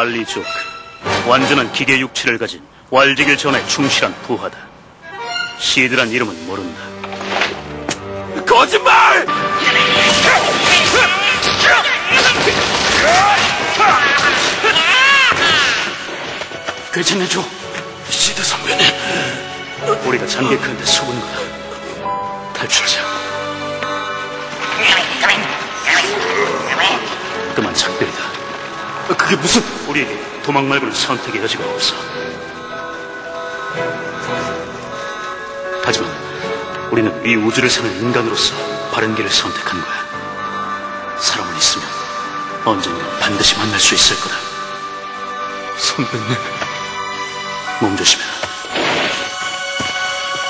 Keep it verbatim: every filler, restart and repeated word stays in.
칼리 조크, 완전한 기계 육체를 가진 왈지길 전의 충실한 부하다. 시드란 이름은 모른다. 거짓말! 괜찮냐, 조? 시드 선배님. 우리가 장객한테 속은 거다. 탈출하자. 그만 작별이다. 그게 무슨... 우리에게 도망 말고는 선택의 여지가 없어. 하지만 우리는 이 우주를 사는 인간으로서 바른 길을 선택한 거야. 사람은 있으면 언젠가 반드시 만날 수 있을 거다. 선배님. 몸 조심해라.